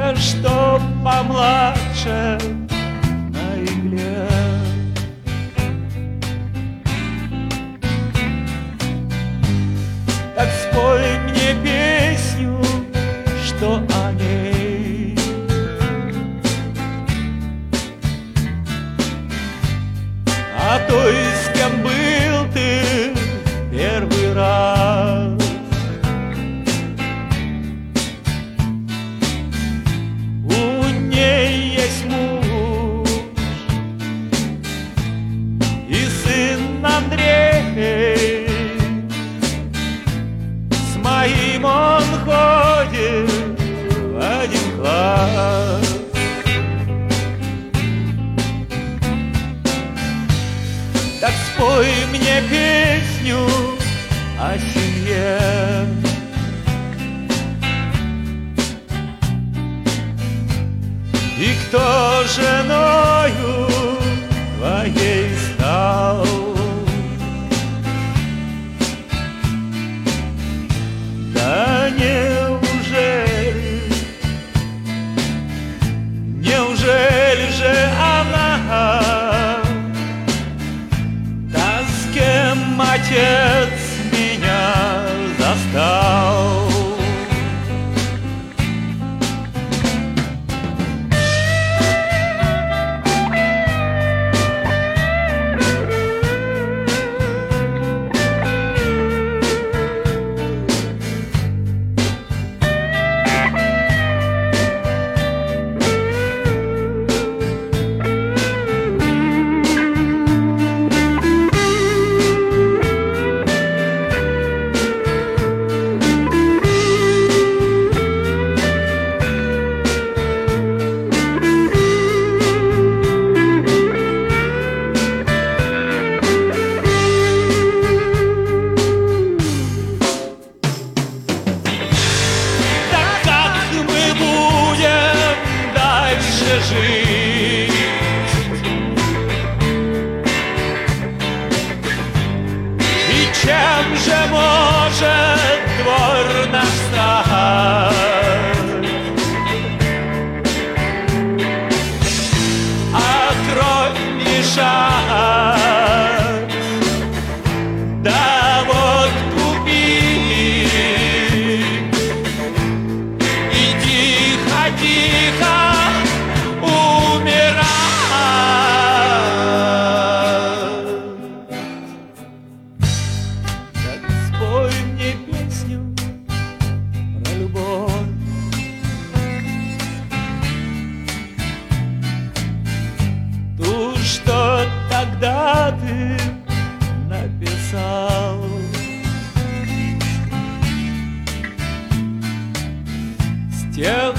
девочка, что помладше на игле. Так спой мне песню, что о ней. О той, с кем был ты первый раз. У ней есть муж и сын Андрей. С моим он ходит в один класс. Так спой мне песню о семье. И кто женою твоей стал? Да неужели же она та, с кем отец меня застал? Жить. И чем же может двор наш стать? А кровь мешать, да вот купи. И тихо-тихо что тогда ты написал. С тех